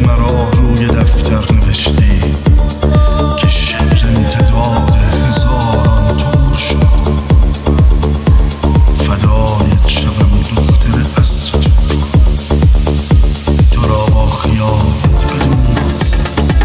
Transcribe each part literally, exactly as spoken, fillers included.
مرا روی دفتر نوشتی که شعر امتداد هزاران طور شد. فدایت شوم دختر عصر طوفان، تو را با خیالت بدون بازم.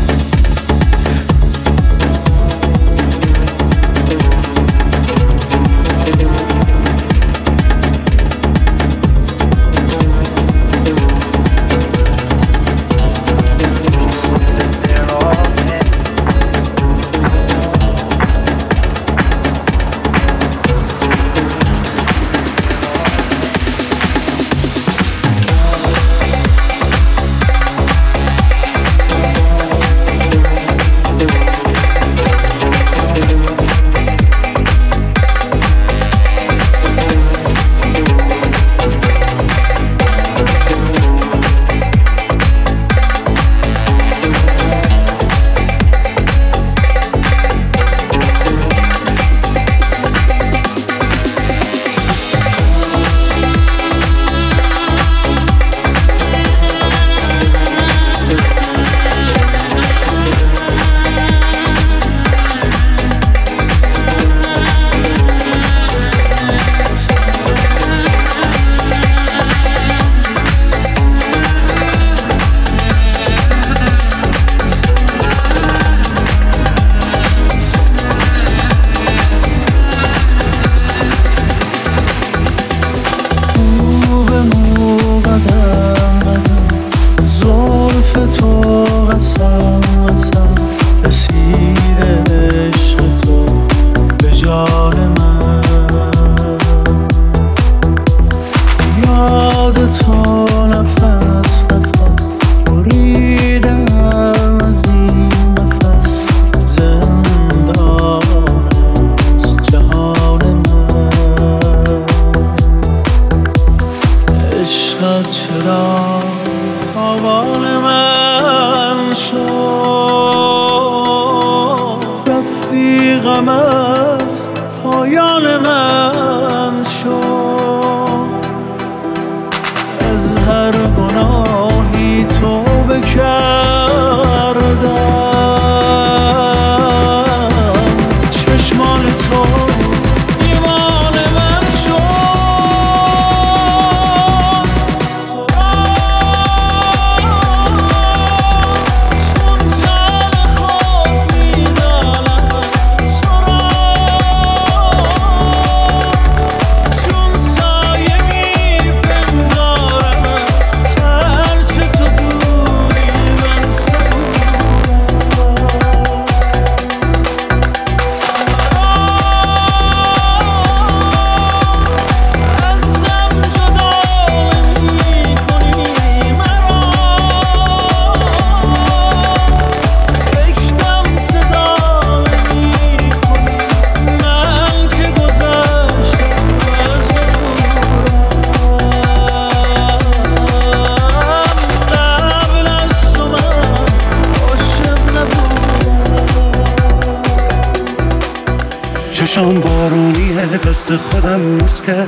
چشام بارونیه دست خودم مسکه،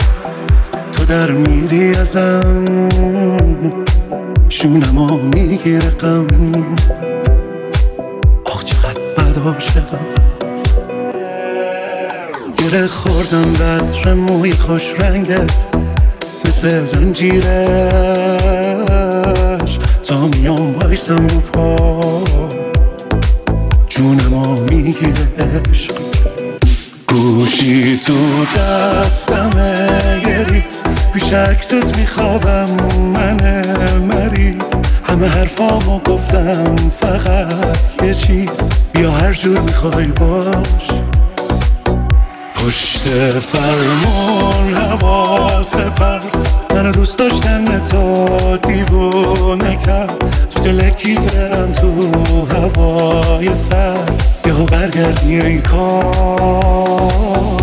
تو در میری ازم شونمو میگیره غم. آخ چقدر بد عاشقم، گره خوردم به عطر موی خوش رنگت مثل زنجیرش، تا میام بایستم رو پا جونمو میگیره عشق. گوشی تو دستمه یه ریز، پیش عکست میخوابم من مریض. همه حرفامو گفتم فقط یه چیز، بیا هر جور میخوای باش. پشت فرمون حواس پرت، منو دوست داشتن تو دیوونه کرد. تو دلکی برن تو هوای سر، بیا برگردی این کار.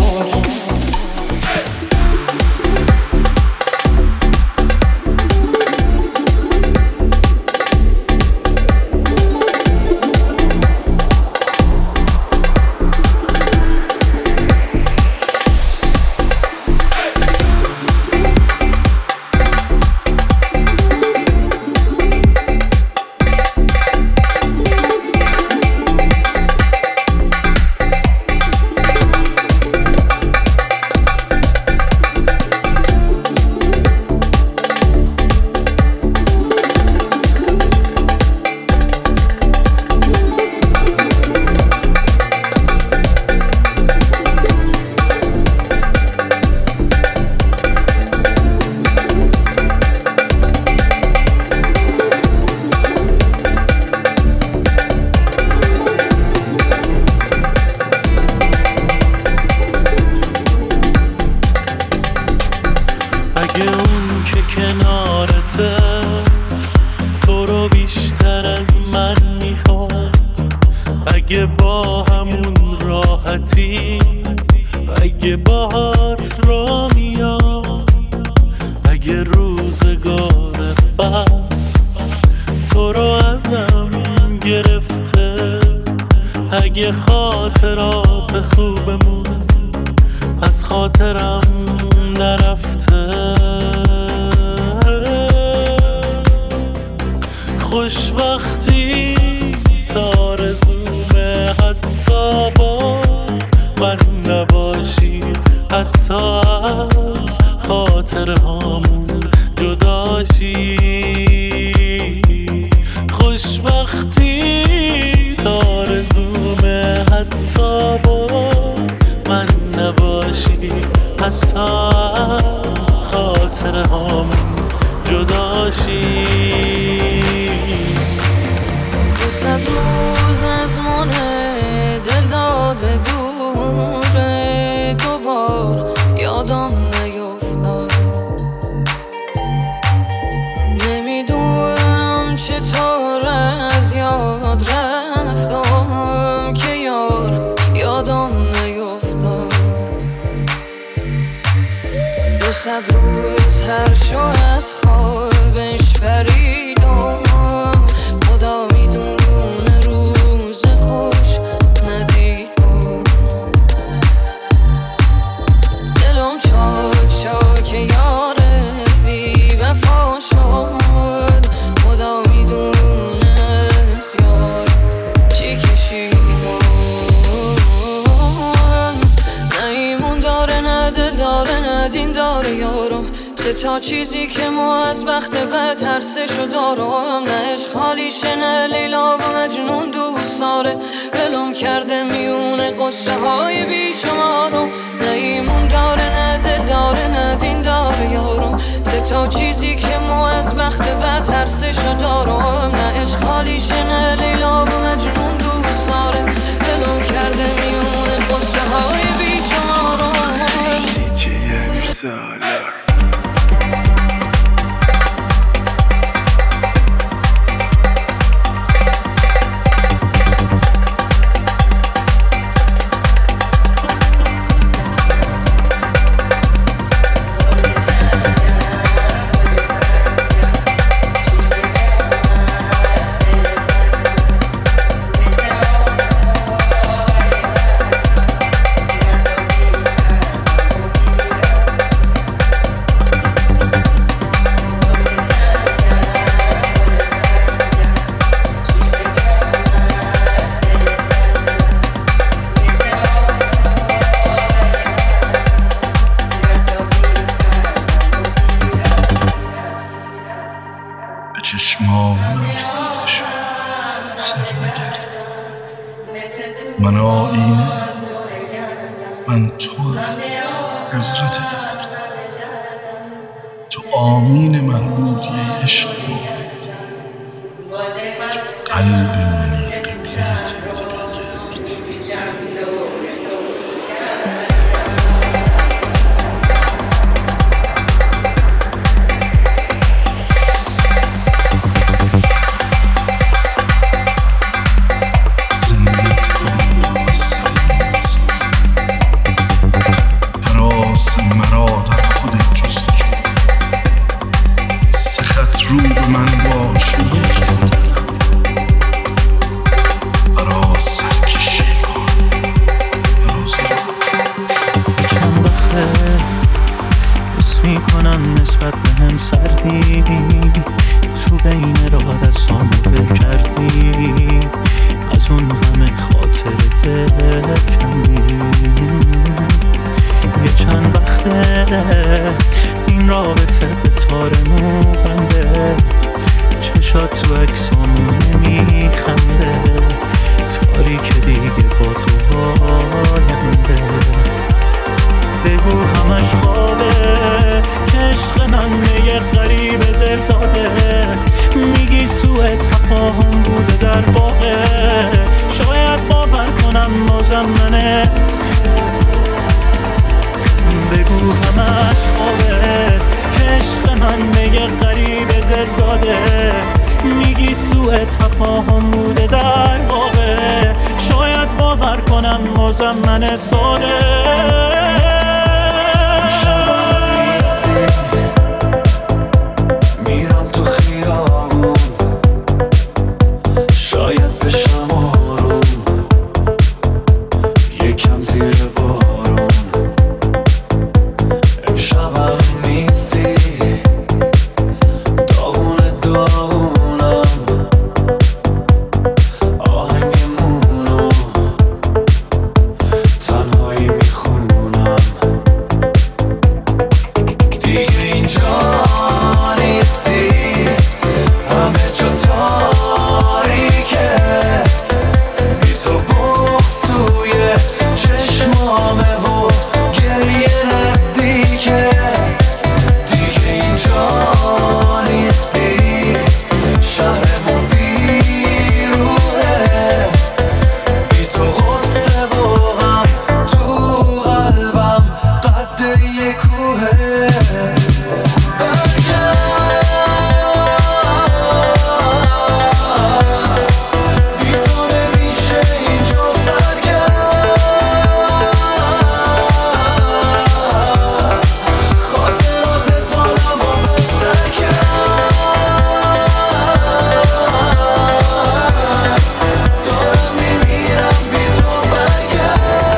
اگه با همون راحتی، اگه باهات را میام، اگه روزگار بعد تو رو ازم گرفته، اگه خاطرات خوبمون از خاطرم نرفته، خوشبختی آرزومه حتی با من نباشی، حتی از خاطرهامون جداشی، خوشبختی آرزومه حتی با من نباشی، حتی از خاطرهامون جداشی. دوست روز از مونه دل داده دوره، دوبار یادم نیفتاد، نمیدونم چطور از یاد رفتم که یار یادم نیفتاد. دوست روز هر شو از خوابش پریدم، خدا میدونه روز خوش ندیدم، دلم چاک چاک یار بی وفا شد، خدا میدونه از یار چی کشیدم، نه ایمون داره نه دل داره نه دین داره یارم، سه تا چیزی که ما از بخت بد هر سه شو دارم، نه عشق خالیشه نه لیلا و مجنون دوست داره، دلم کرده میونه قصه های بیشمارم، نه ایمون داره نه دل داره نه دین داره یارم، سه تا چیزی که ما از بخت بد هر سه شو دارم، نه عشق خالیشه نه لیلا و مجنون دوست داره، دلم کرده میونه قصه های بیشمارم. دیجی ارسالار چشمان من خیره شد سر نگردم، من آینه من تو حضرت درد، تو آمین من بودی عشق واحد، تو قلب منی قبله تبدیل رو به من باش و یک قدرم برا سرکشی کن، برا سرکشی چند وقته حس میکنم نسبت به هم سردی، تو بین راه دستامو ول کردی، از اون همه خاطر دل کندی، یه چند وقته این رابطه به تارمو بنده، چشات تو اکسامو نمیخنده، تاریک دیگه با تو آینده، بگو همش خوابه که عشق من یه غریب دل داده، میگی سوء تفاهم بوده در واقع، شاید باور کنم بازم منه، بگو همش خوابه که عشق من به یه غریب دل داده، میگی سوء تفاهم بوده در واقع، شاید بازم من ساده میرم تو خیابون شاید بشم آروم یکم زیر بارون امشبم نیستی داغونه داغونم آهنگمونو تنهایی میخونم دیگه اینجا نیستی همه جا تاریکه بی تو بغض توی چشمامه و گریه نزدیکه دیگه اینجا نیستی شهرمون بیروحه بی تو غصه و غم تو قلبم قد یه کوهه بی تو نمیشه اینجا سرگرم خاطرات تالم و بترکم دارم میمیرم بی تو برگرد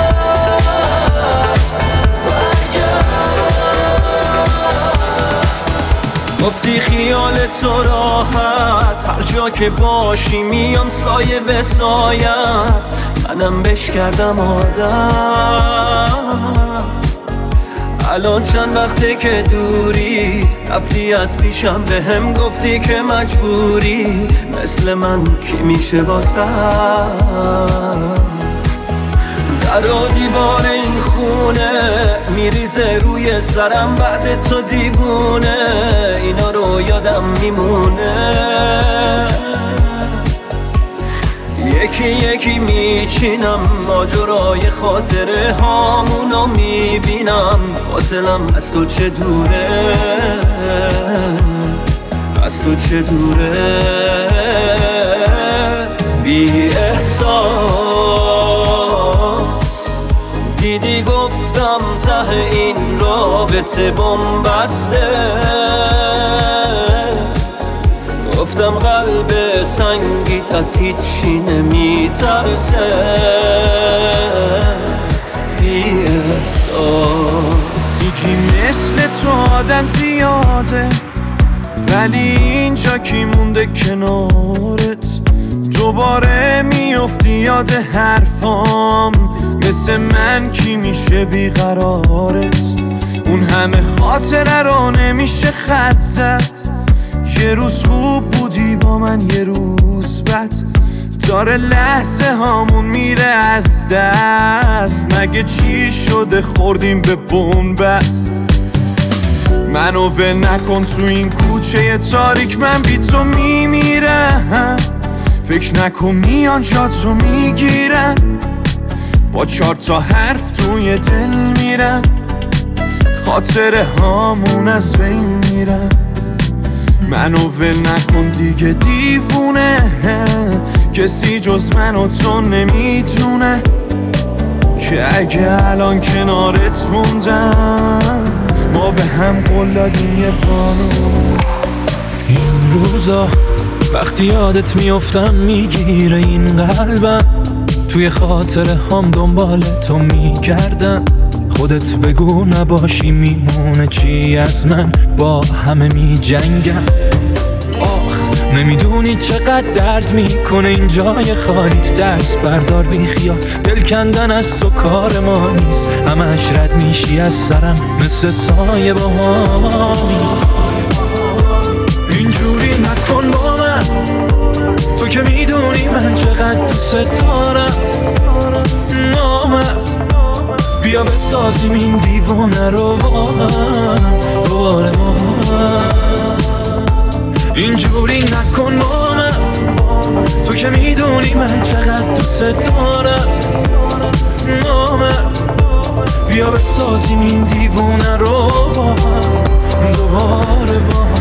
گفتی خیال تو راحت هر جا که باشی میام سایه به سایت منم بش کردم عادت الان چند وقته که دوری رفتی از پیشم به هم گفتی که مجبوری مثل من کی میشه واسه در و دیوار این خونه میریزه روی سرم بعد تو دیوونه اینا رو یادم میمونه یکی یکی میچینم ماجرای خاطره هامونو میبینم فاصلم از تو چه دوره از تو چه دوره بی احساس دیدی گفتم ته این رابطه بن‌بسته گفتم قلب سنگیت از هیچی نمیترسه بی احساس یکی مثل تو آدم زیاده ولی اینجا کی مونده کنارت دوباره میفتی یاد حرفام مثل من کی میشه بیقرارت اون همه خاطره رو نمیشه خط زد یه روز خوب بودی با من یه روز بد داره لحظه هامون میره از دست مگه چی شده خوردیم به بن‌بست منو ول نکن تو این کوچه تاریک من بی تو میمیرم فکر نکن میان جاتو میگیرم با چار تا حرف توی دل میرم خاطره هامون از بین میرم منو ول نکن دیگه دیوونه کسی جز من و تو نمیدونه که اگه الان کنارت موندم ما به هم قول دادیم یه قانون این روزا وقتی یادت میافتم میگیره این قلبم توی خاطره هم دنبال تو میگردم خودت بگو نباشی میمونه چی از من با همه میجنگم آخ نمیدونی چقدر درد میکنه این جای خالیت دست بردار بی خیال دل کندن از تو کار ما نیست همش رد میشی از سرم مثل سایه با هامی اینجوری نکن با من تو که میدونی من چقدر دوست دارم نامم بیا بسازیم این دیوانه رو با هم دوباره با هم اینجوری نکن با من تو که میدونی من چقدر دوست دارم نامم بیا بسازیم این دیوانه رو با هم دوباره با هم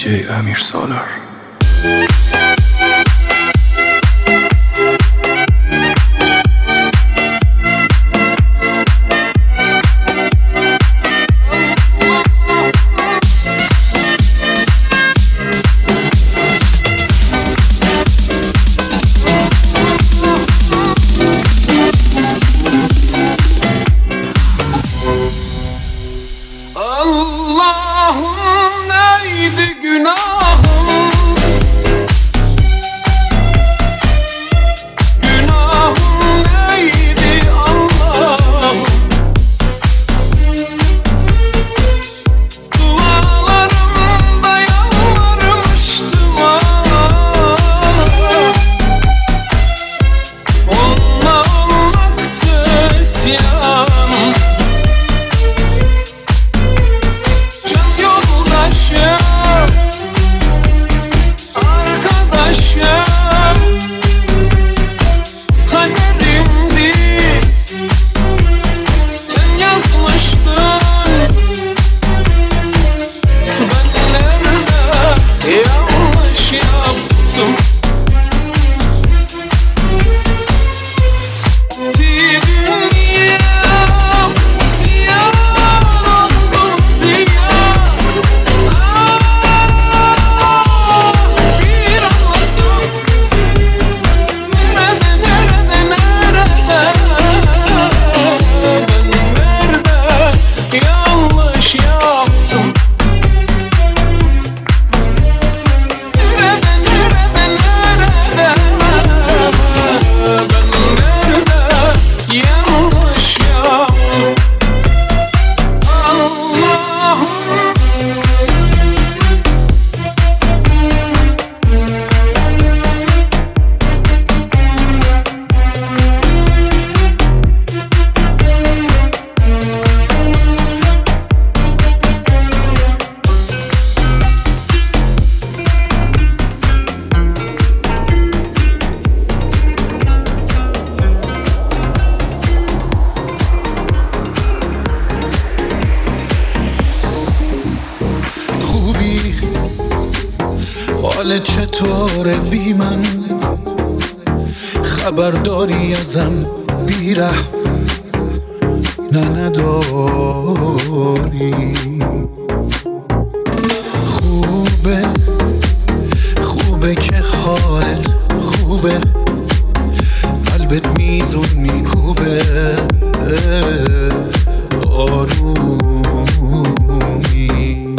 دیجی امیر سالار. Allah'ım neydi günahım? Günahım neydi Allah'ım? Dualarımda yalvarmıştım ah. Onunla olmaktı isyan. حالت چطوره بی من؟ خبرداری ازم بیره نه نداری. خوبه خوبه که حالت خوبه، قلبت میزون میکوبه آرومی.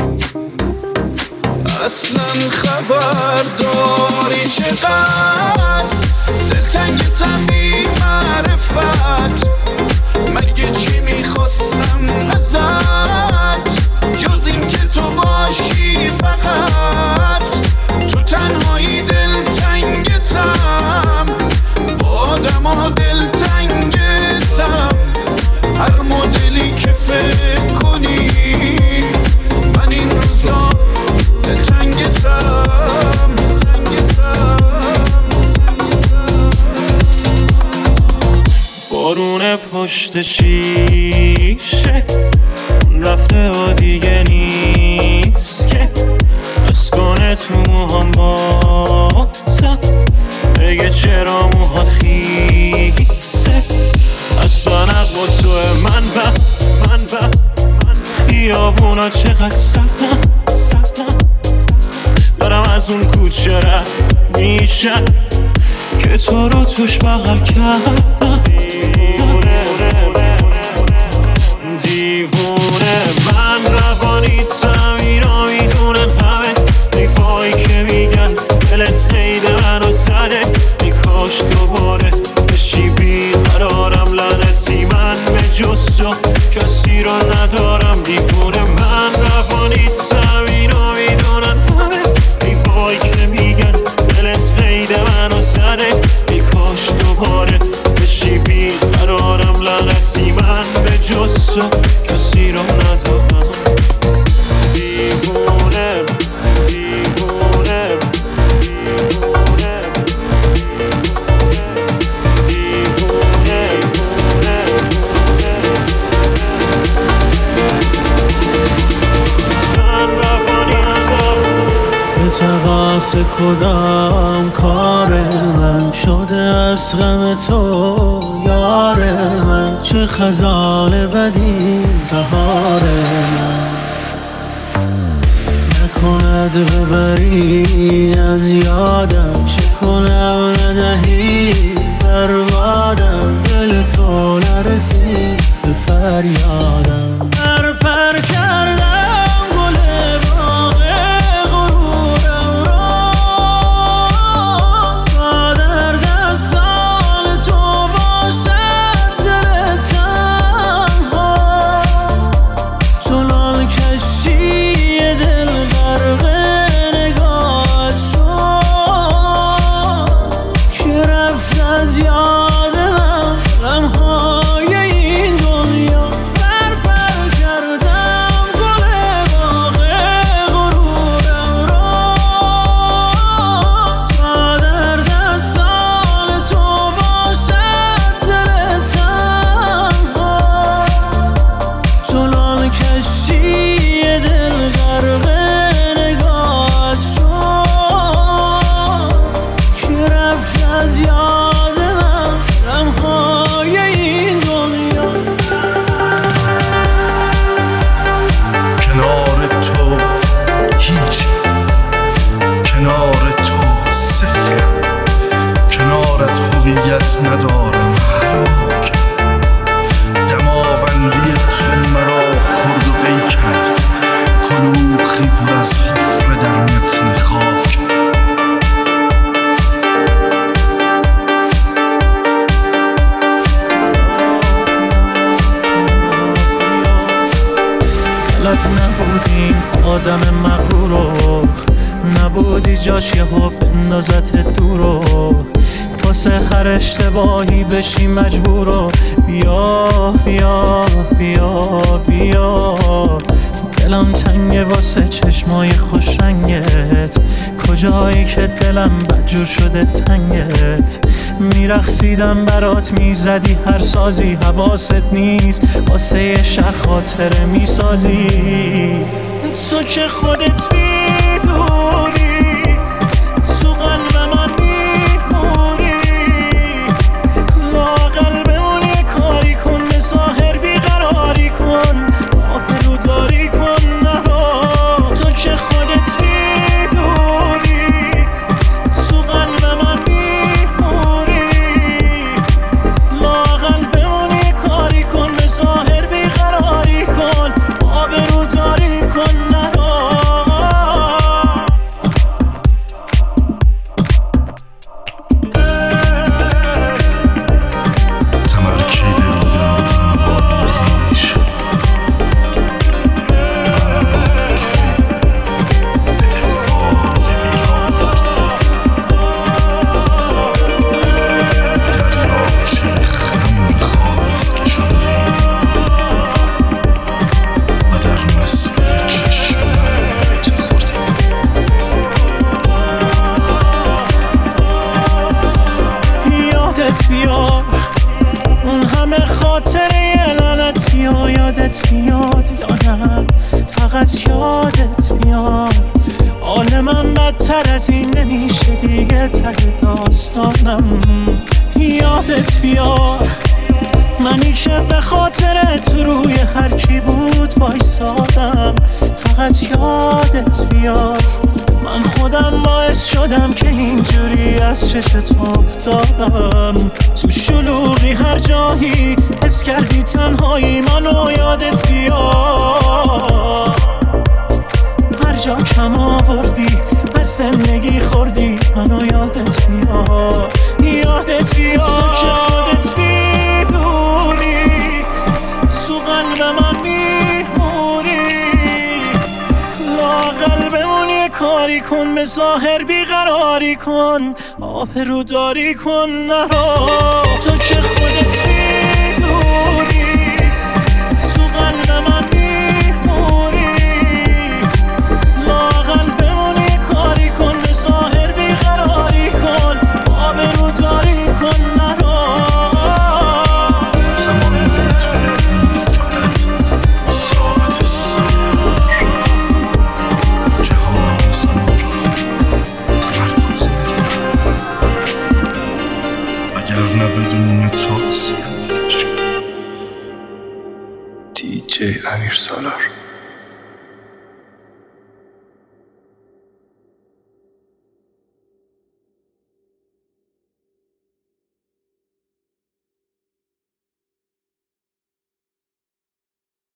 اصلا خبر داری چقدر دلتنگتم بی معرفت؟ مگه چی میخواستم ازت جز این که تو باشی فقط؟ تو تنهایی دلتنگتم، با آدم ها دلتنگتم. هر مدلی که فکر کنی من این روزا دلتنگتم. بارون پشت شیشه اون رفته و دیگه نیست که اسکنه تو موهام بازم بگه چرا موهات خیسه. اصلا نقل تو من به من به خیابونا چقدر سختم دارم از اون کوچه رد میشم که تو رو توش بغل کردم. دیوونه دیوونه من روانیتم، اینا میدونن همه حیفایی که میگن دلت خیلی منو زده. ای کاش دوباره بشی بیقرارم، لعنتی من به جز تو کسی رو ندارم. دیوونه من روانیتم، اینا میدونن همه حیفایی که میگن دلت خیلی منو زده. ای کاش دوباره بشی بیقرارم، لعنتی من به جز تو کسی رو ندارم. دیوونه دیوونه دیوونه دیوونه من رفانیستم. ارتقاص کدام کار من شده از غم تو یار من، چه خزان بدی زهار من. نکند ببری از یادم، چه کنم ندهی بربادم، دل تو نرسید به فریادم. پر پر کردم گل باغ غرورم را، تا در دستان تو باشد دل تنها، چنان کشتی دل غرق نگاهت شد که رفت از یاد من غمهای این دنیا. پر پر کردم گل باغ غرورم را، تا در دستان تو باشد دل تنها، چنان کشتی دل غرق نگاهت شد که رفت از یاد من غمهای این دنیا. کنار تو هیچ، کنار تو صفر، کنارت هویت ندارم هلاک. دماوندی تو مرا خورد و قی کرد، کلوخی پر از حفره در متن خاک. لب نبودی آدم مغرورو، نبودی جاش یه ها بندازت دورو، واسه هر اشتباهی بشی مجبورو. بیا بیا بیا بیا، دلم تنگه واسه چشمای خوش رنگت، کجایی که دلم بدجور شده تنگت. میرقصیدم برات میزدی هر سازی، حواست نیست واسه یه شهر خاطره میسازی. تو که خودت میدونی تو قلب من میمونی، لااقل بمون یه کاری کن، به ظاهر بیقراری کن، آبروداری کن نرو. تو که خودت میدونی تو قلب من میمونی، لااقل بمون یه کاری کن، به ظاهر بیقراری کن، آبروداری کن نرو. تمرکیده بودم به تنهایی خویش، بیار اون همه خاطره لعنتی و یادت میاد یا نه فقط یادت میاد. حال من بدتر از این نمیشه دیگه، ته داستانم یادت بیار. منی که به خاطر تو روی هر کی بود وایسادم، فقط یادت بیار. من خودم باعث شدم که اینجوری از چش تو افتادم، تو شلوغی هر جایی حس کردی تنهایی منو یادت بیار. هر جا کم آوردی از زندگی خوردی منو یادت بیار، یادت بیار. تو که خودت میدونی تو قلب من میمونی، لااقل بمون یه کاری کن، به ظاهر بیقراری کن، آبروداری کن نرو. تو که خودت میدونی تو قلب من میمونی، لااقل بمون یه کاری کن، به ظاهر بیقراری کن، آبروداری کن نرو. زمان میتونه فقط ساعت صفر جهان و زمان رو دی جی امیر سالار.